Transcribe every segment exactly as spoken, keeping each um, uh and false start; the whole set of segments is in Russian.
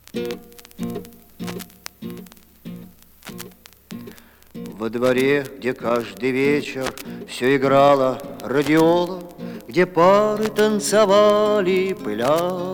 Во дворе, где каждый вечер все играла радиола, где пары танцевали, пыля,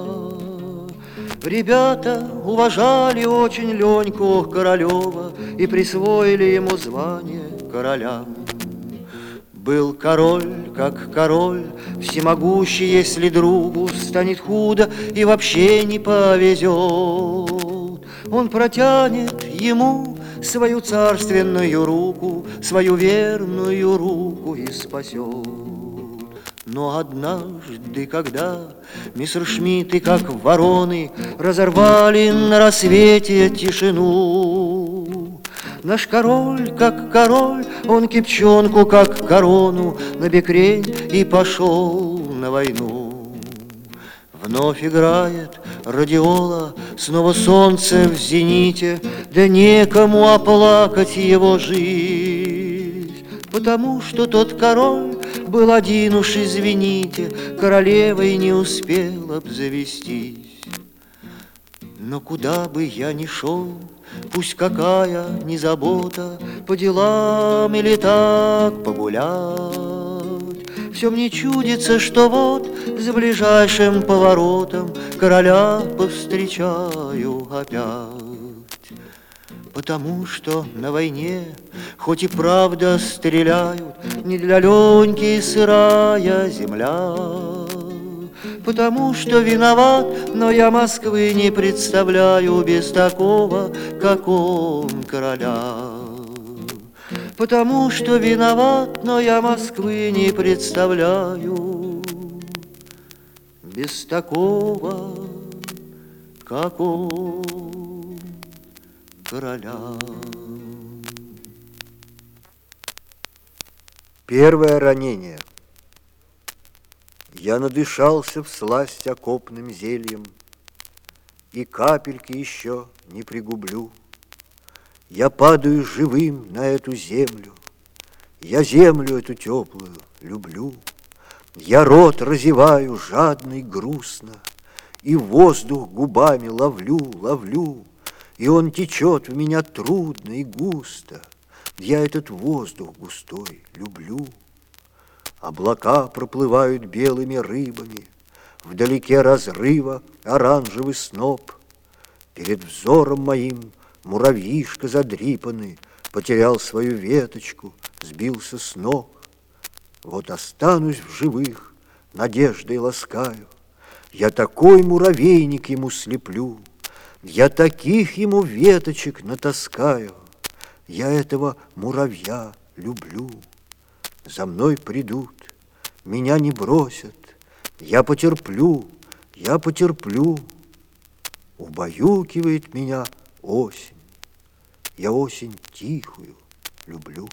ребята уважали очень Леньку Королева и присвоили ему звание короля. Был король, как король, всемогущий, если другу станет худо и вообще не повезет. Он протянет ему свою царственную руку, свою верную руку и спасет. Но однажды, когда мессершмитты, как вороны, разорвали на рассвете тишину, наш король, как король, он кипчонку, как корону, на бекрень и пошел на войну. Вновь играет радиола, снова солнце в зените, да некому оплакать его жизнь, потому что тот король был один уж, извините, королевой не успел обзавестись. Но куда бы я ни шел, пусть какая ни забота, по делам или так погулять, все мне чудится, что вот за ближайшим поворотом короля повстречаю опять. Потому что на войне, хоть и правда стреляют, не для Леньки сырая земля. Потому что виноват, но я Москвы не представляю без такого, как он, короля. Потому что виноват, но я Москвы не представляю без такого, как он, короля. Первое ранение. Я надышался всласть окопным зельем, и капельки еще не пригублю. Я падаю живым на эту землю, я землю эту теплую люблю. Я рот разеваю жадно и грустно, и воздух губами ловлю, ловлю, и он течет в меня трудно и густо. Я этот воздух густой люблю. Облака проплывают белыми рыбами, вдалеке разрыва оранжевый сноп. Перед взором моим муравьишка задрипанный потерял свою веточку, сбился с ног. Вот останусь в живых, надеждой ласкаю, я такой муравейник ему слеплю, я таких ему веточек натаскаю, я этого муравья люблю. За мной придут, меня не бросят, я потерплю, я потерплю. Убаюкивает меня осень, я осень тихую люблю.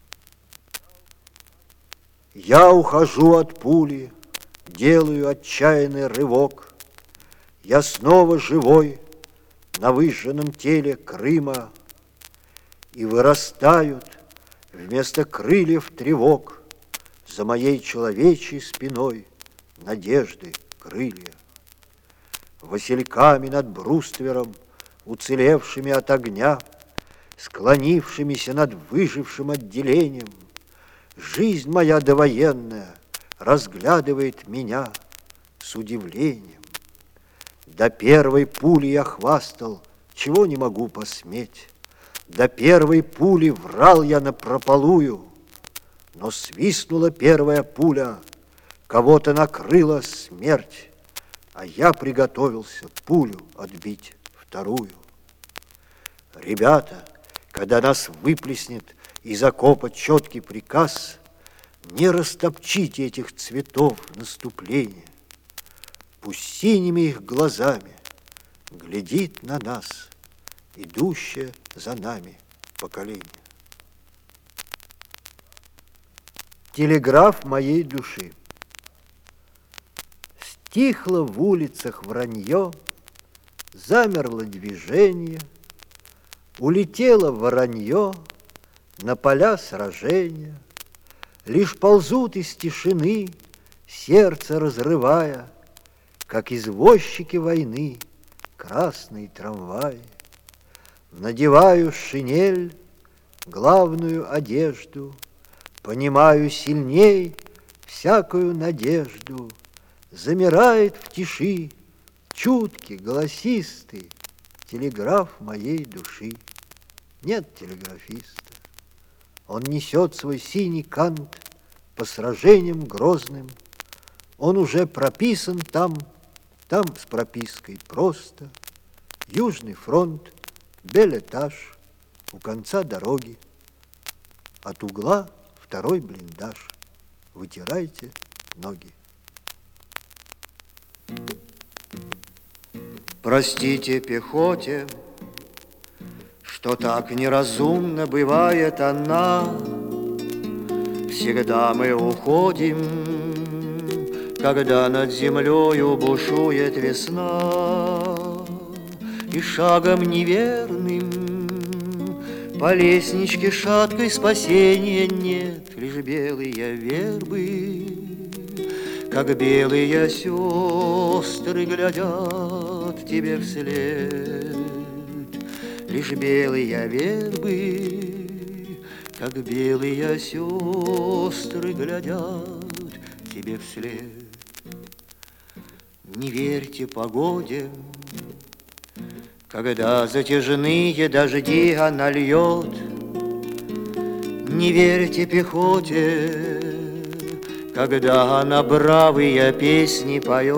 Я ухожу от пули, делаю отчаянный рывок. Я снова живой на выжженном теле Крыма, и вырастают вместо крыльев тревог за моей человечьей спиной надежды крылья. Васильками над бруствером, уцелевшими от огня, склонившимися над выжившим отделением, жизнь моя довоенная разглядывает меня с удивлением. До первой пули я хвастал, чего не могу посметь. До первой пули врал я напропалую, но свистнула первая пуля, кого-то накрыла смерть, а я приготовился пулю отбить вторую. Ребята, когда нас выплеснет из окопа четкий приказ, не растопчите этих цветов наступления. Пусть синими их глазами глядит на нас идущее за нами поколение. Телеграф моей души. Стихло в улицах вранье, замерло движение, улетело воронье на поля сражения. Лишь ползут из тишины, сердце разрывая, как извозчики войны, красные трамваи. Надеваю шинель, главную одежду, понимаю сильней всякую надежду. Замирает в тиши чуткий, голосистый телеграф моей души. Нет телеграфиста. Он несет свой синий кант по сражениям грозным. Он уже прописан там, там с пропиской просто. Южный фронт, белетаж, у конца дороги. От угла второй блиндаж. Вытирайте ноги. Простите пехоте, что так неразумно бывает она. Всегда мы уходим, когда над землею бушует весна. И шагом неверным по лестничке шаткой спасения нет. Лишь белые вербы, как белые сестры, глядят тебе вслед. Лишь белые вербы, как белые сестры, глядят тебе вслед. Не верьте погоде, когда затяжные дожди она льет. Не верьте пехоте, когда она бравые песни поет.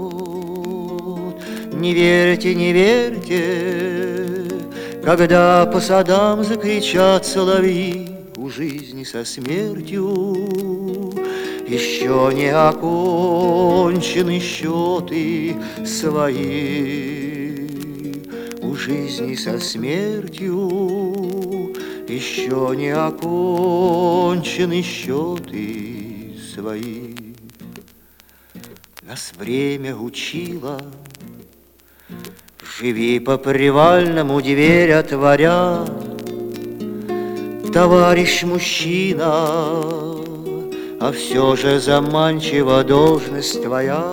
Не верьте, не верьте, когда по садам закричат соловьи. У жизни со смертью еще не окончены счеты свои. У жизни со смертью еще не окончены счеты свои. Нас время учило, живи по привальному, дверь отворя. Товарищ мужчина, а все же заманчива должность твоя.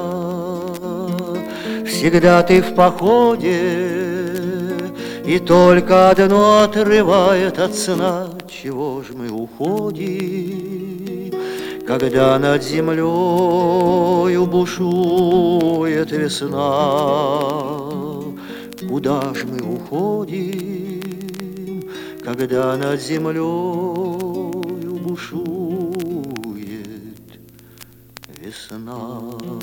Всегда ты в походе, и только одно отрывает от сна. Чего ж мы уходим, когда над землею бушует весна? Куда ж мы уходим, когда над землею бушует весна?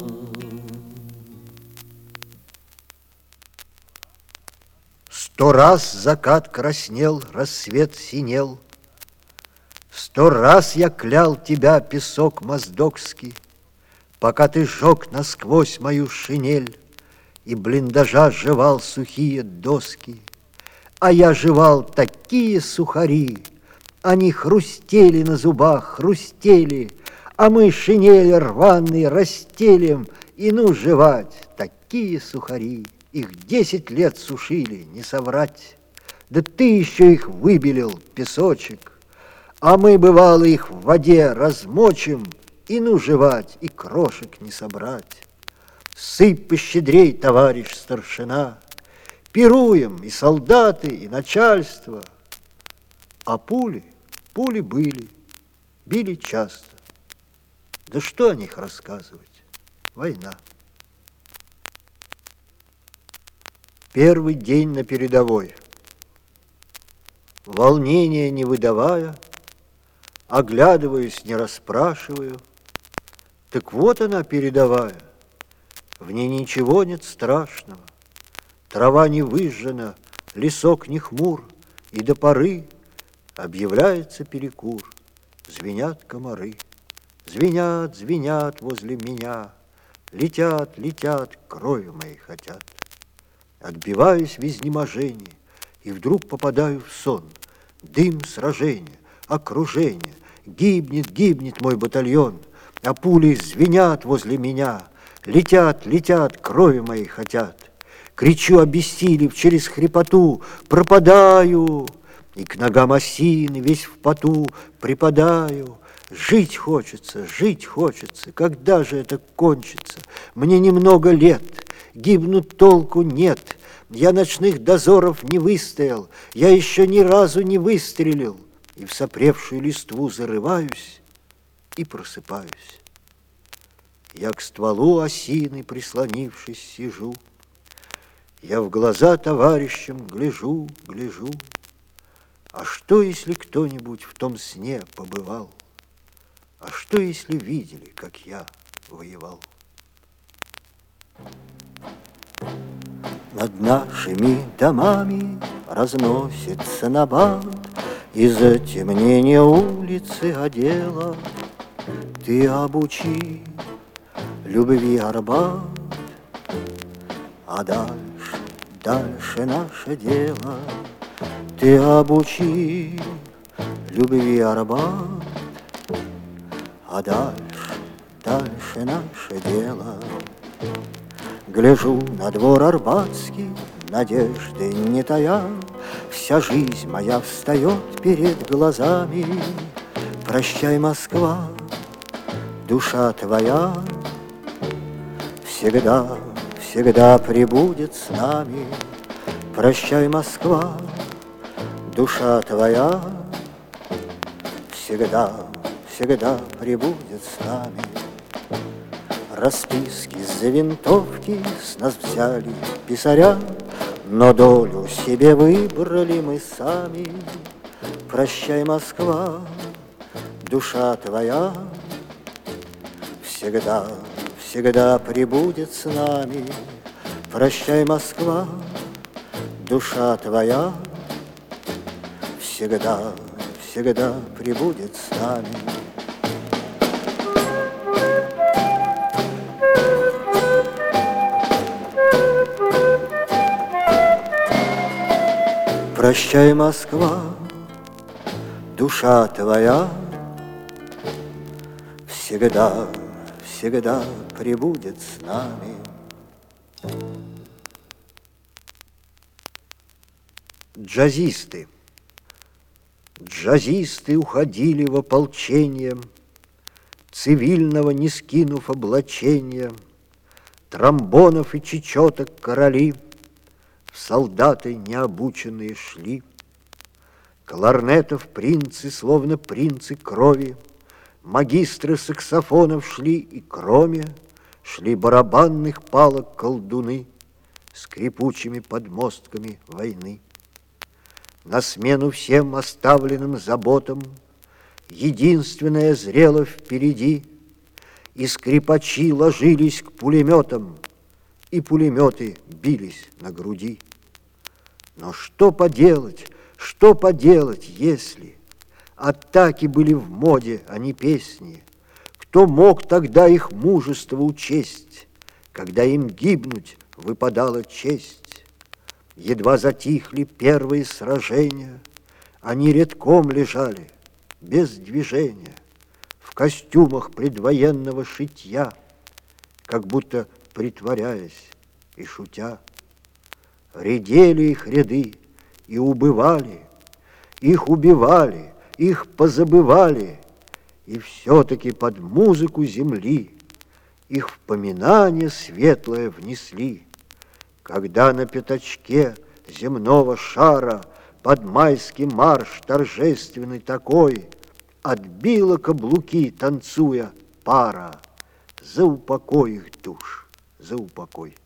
Сто раз закат краснел, рассвет синел. Сто раз я клял тебя, песок моздокский, пока ты жег насквозь мою шинель и блиндажа жевал сухие доски. А я жевал такие сухари, они хрустели на зубах, хрустели, а мы шинель рваные расстелим, и ну жевать такие сухари. Их десять лет сушили, не соврать. Да ты еще их выбелил, песочек. А мы, бывало, их в воде размочим, и ну жевать, и крошек не собрать. Сыпь пощедрей, товарищ старшина, пируем и солдаты, и начальство. А пули, пули были, били часто. Да что о них рассказывать? Война. Первый день на передовой. Волнения не выдавая, оглядываюсь, не расспрашиваю. Так вот она, передовая, в ней ничего нет страшного. Трава не выжжена, лесок не хмур, и до поры объявляется перекур. Звенят комары, звенят, звенят возле меня, летят, летят, кровью моей хотят. Отбиваюсь в изнеможении, и вдруг попадаю в сон. Дым сражения, окружение, гибнет, гибнет мой батальон, а пули звенят возле меня, летят, летят, крови моей хотят. Кричу, обессилев через хрипоту, пропадаю, и к ногам осины весь в поту припадаю. Жить хочется, жить хочется, когда же это кончится? Мне немного лет, гибнуть толку нет, Я ночных дозоров не выстоял, я еще ни разу не выстрелил, и в сопревшую листву зарываюсь и просыпаюсь. Я к стволу осины, прислонившись, сижу, я в глаза товарищам гляжу, гляжу. А что, если кто-нибудь в том сне побывал? А что, если видели, как я воевал? Над нашими домами разносится набат, и затемнение улицы одела. Ты обучи любви Арбат, а дальше, дальше наше дело. Ты обучи любви Арбат, а дальше, дальше наше дело. Гляжу на двор Арбатский, надежды не тая, вся жизнь моя встает перед глазами. Прощай, Москва, душа твоя всегда, всегда пребудет с нами. Прощай, Москва, душа твоя всегда, всегда пребудет с нами. Расписки за винтовки с нас взяли писаря, но долю себе выбрали мы сами. Прощай, Москва, душа твоя всегда, всегда пребудет с нами. Прощай, Москва, душа твоя всегда, всегда пребудет с нами. Прощай, Москва, душа твоя всегда, всегда пребудет с нами. Джазисты. Джазисты уходили в ополчение, цивильного не скинув облачения, тромбонов и чечеток короли в солдаты необученные шли. Кларнетов принцы, словно принцы крови, магистры саксофонов шли, и кроме шли барабанных палок колдуны с скрипучими подмостками войны. На смену всем оставленным заботам единственное зрело впереди, и скрипачи ложились к пулеметам, и пулеметы бились на груди. Но что поделать, что поделать, если атаки были в моде, а не песни? Кто мог тогда их мужество учесть, когда им гибнуть выпадала честь? Едва затихли первые сражения, они редком лежали, без движения, в костюмах предвоенного шитья, как будто притворяясь и шутя. Редели их ряды и убывали, их убивали, их позабывали, и все-таки под музыку земли их в поминание светлое внесли. Когда на пятачке земного шара под майский марш торжественный такой отбила каблуки, танцуя, пара, за упокой их душ, за упокой.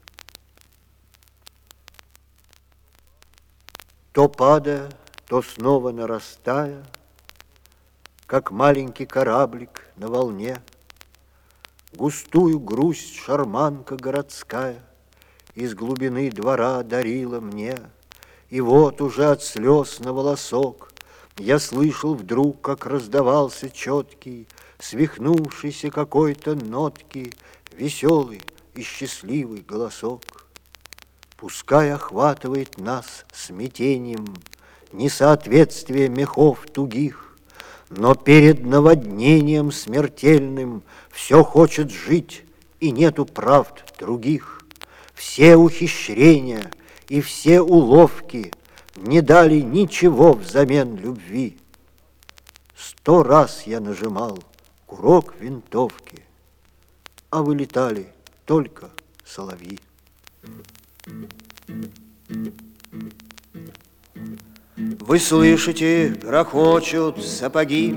То падая, то снова нарастая, как маленький кораблик на волне, густую грусть шарманка городская из глубины двора дарила мне. И вот уже от слез на волосок я слышал вдруг, как раздавался четкий, свихнувшийся какой-то нотки, веселый и счастливый голосок. Пускай охватывает нас смятением несоответствие мехов тугих, но перед наводнением смертельным все хочет жить, и нету правд других. Все ухищрения и все уловки не дали ничего взамен любви. Сто раз я нажимал курок винтовки, а вылетали только соловьи. Вы слышите, грохочут сапоги,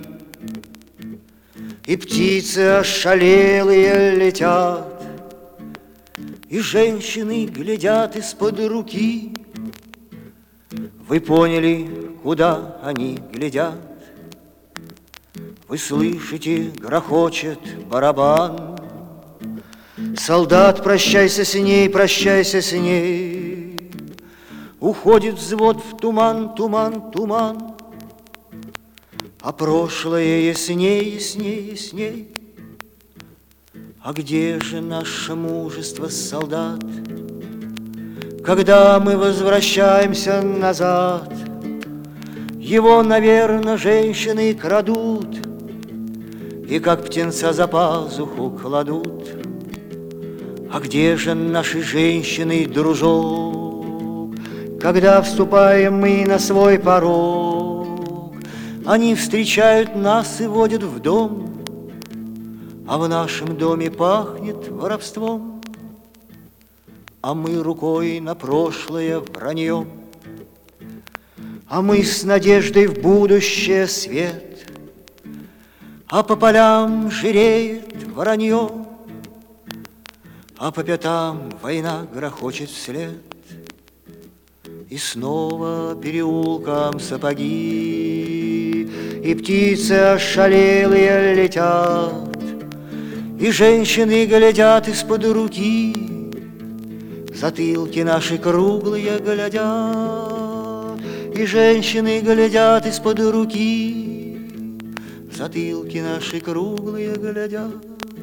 и птицы ошалелые летят, и женщины глядят из-под руки. Вы поняли, куда они глядят? Вы слышите, грохочет барабан. Солдат, прощайся с ней, прощайся с ней. Уходит взвод в туман, туман, туман. А прошлое ясней, ясней, ясней. А где же наше мужество, солдат? Когда мы возвращаемся назад, его, наверное, женщины крадут и как птенца за пазуху кладут. А где же наши женщины, дружок? Когда вступаем мы на свой порог, они встречают нас и водят в дом, а в нашем доме пахнет воровством, а мы рукой на прошлое враньем, а мы с надеждой в будущее свет, а по полям жиреет воронье, а по пятам война грохочет вслед. И снова переулком сапоги, и птицы ошалелые летят, и женщины глядят из-под руки, затылки наши круглые глядят, и женщины глядят из-под руки, затылки наши круглые глядят.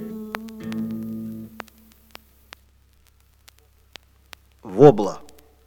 Вобла.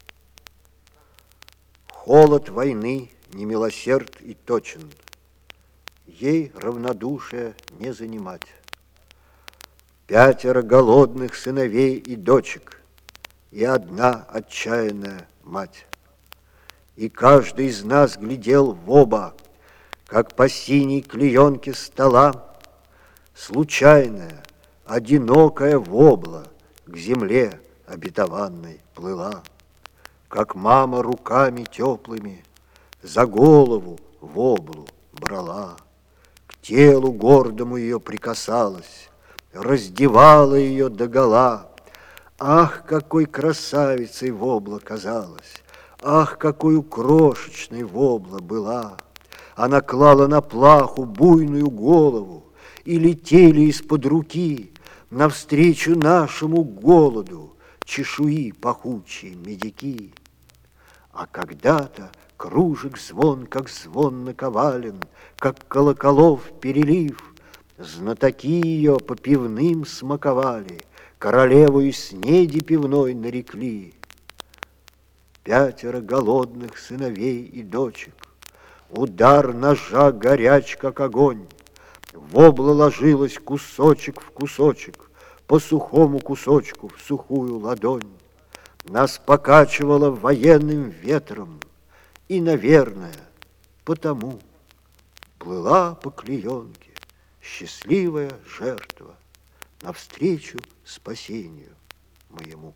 Холод войны немилосерд и точен, ей равнодушие не занимать. Пятеро голодных сыновей и дочек, и одна отчаянная мать. И каждый из нас глядел в оба, как по синей клеенке стола случайная, одинокая вобла к земле обетованной плыла. Как мама руками теплыми за голову воблу брала, к телу гордому ее прикасалась, раздевала ее догола. Ах, какой красавицей вобла казалась! Ах, какой крошечной вобла была! Она клала на плаху буйную голову, и летели из-под руки навстречу нашему голоду чешуи пахучие медики. А когда-то кружек звон, как звон наковален, как колоколов перелив, знатоки ее по пивным смаковали, королевою снеди пивной нарекли. Пятеро голодных сыновей и дочек, удар ножа горяч, как огонь, вобла ложилась кусочек в кусочек, по сухому кусочку в сухую ладонь. Нас покачивало военным ветром, и, наверное, потому плыла по клеенке счастливая жертва навстречу спасению моему.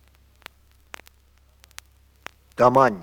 Тамань.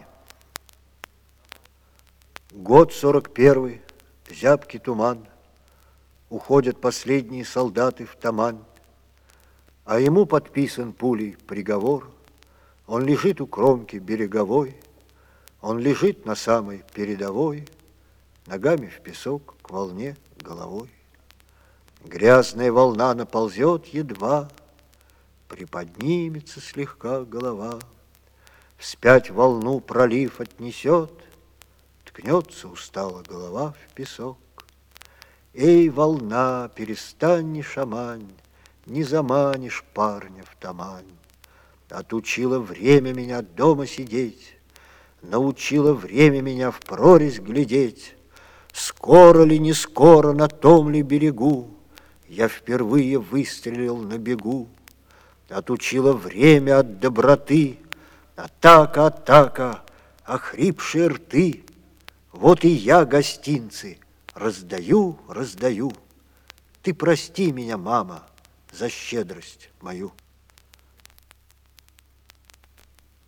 Год сорок первый, зябкий туман, уходят последние солдаты в Тамань, а ему подписан пулей приговор. Он лежит у кромки береговой, он лежит на самой передовой, ногами в песок, к волне головой. Грязная волна наползет едва, приподнимется слегка голова, вспять волну пролив отнесет, ткнется устало голова в песок. Эй, волна, перестань не шамань, не заманишь парня в Тамань. Отучило время меня дома сидеть, научило время меня в прорезь глядеть. Скоро ли, не скоро на том ли берегу я впервые выстрелил на бегу. Отучило время от доброты, атака, атака, охрипшие рты. Вот и я гостинцы раздаю, раздаю. Ты прости меня, мама, за щедрость мою.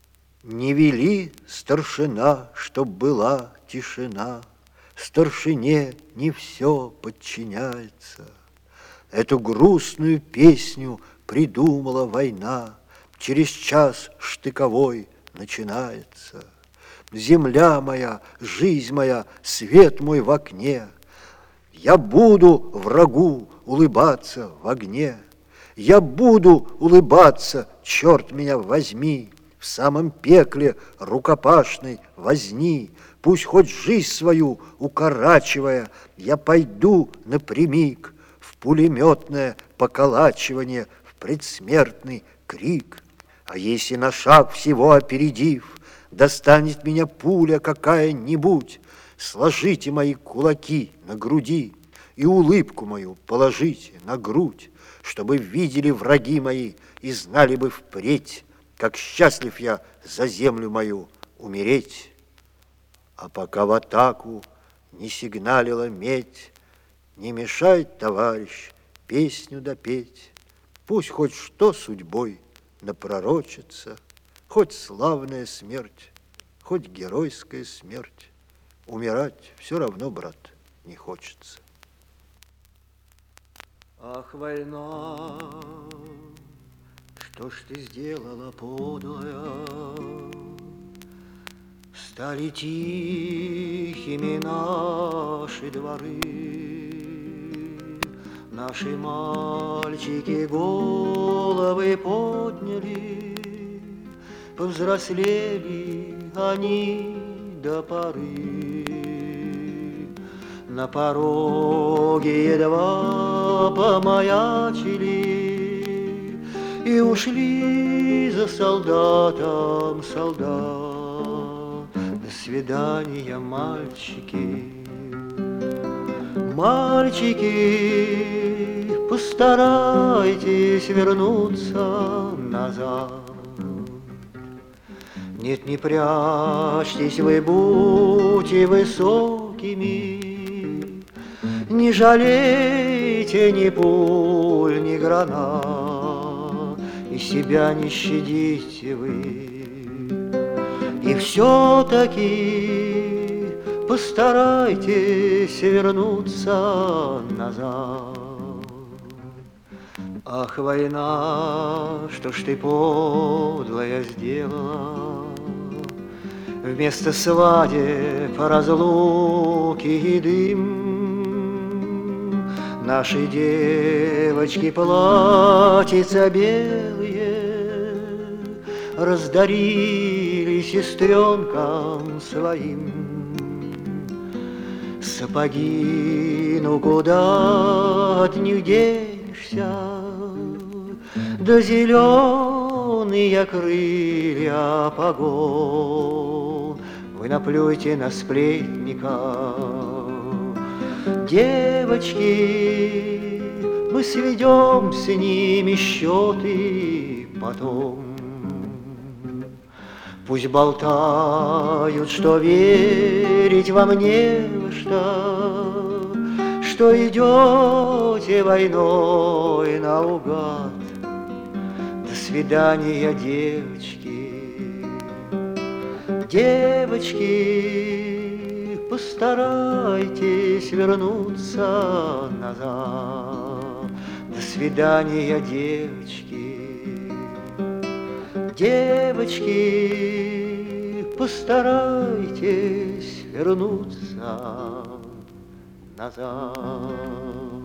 Не вели, старшина, чтоб была тишина. Старшине не все подчиняется. Эту грустную песню придумала война. Через час штыковой начинается. Земля моя, жизнь моя, свет мой в окне. Я буду врагу улыбаться в огне. Я буду улыбаться, черт меня возьми, в самом пекле рукопашной возни. Пусть хоть жизнь свою укорачивая, я пойду напрямик в пулеметное поколачивание, в предсмертный крик. А если на шаг всего опередив, достанет меня пуля какая-нибудь, сложите мои кулаки на груди и улыбку мою положите на грудь, чтобы видели враги мои и знали бы впредь, как счастлив я за землю мою умереть. А пока в атаку не сигналила медь, не мешает, товарищ, песню допеть. Пусть хоть что судьбой напророчится, хоть славная смерть, хоть геройская смерть. Умирать все равно, брат, не хочется. Ах, война, что ж ты сделала, подлая? Стали тихими наши дворы, наши мальчики головы подняли, повзрослели они до поры. На пороге едва помаячили и ушли за солдатом солдат. До свидания, мальчики, мальчики, постарайтесь вернуться назад. Нет, не прячьтесь вы, будьте высокими, не жалейте ни пуль, ни гранат, и себя не щадите вы. И все-таки постарайтесь вернуться назад. Ах, война, что ж ты подлая сделала? Вместо свадеб, разлуки и дым наши девочки платьица белые раздарили сестренкам своим. Сапоги, ну куда от них денешься? Да зеленые крылья погон. Вы наплюйте на сплетников. Девочки, мы сведем с ними счеты потом. Пусть болтают, что верить вам не во что, что идете войной наугад. До свидания, девочки. Девочки, постарайтесь вернуться назад. До свидания, девочки. Девочки, постарайтесь вернуться назад.